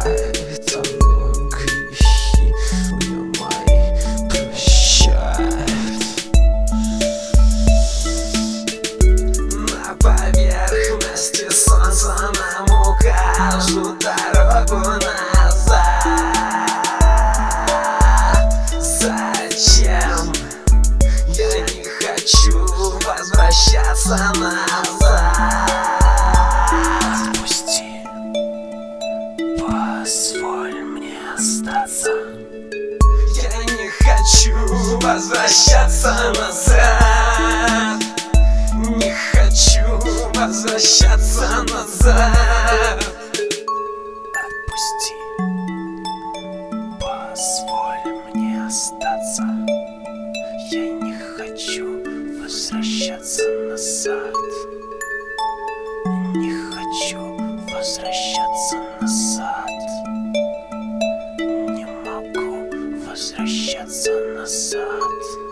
прощает, оно грехи мои прощает. На поверхности солнца нам укажут дорогу назад. Зачем? Я не хочу возвращаться назад. Отпусти, позволь мне остаться. Я не хочу возвращаться назад. Не хочу возвращаться назад. Отпусти, позволь мне остаться. Я не хочу возвращаться назад. Не хочу возвращаться назад. Не могу возвращаться назад.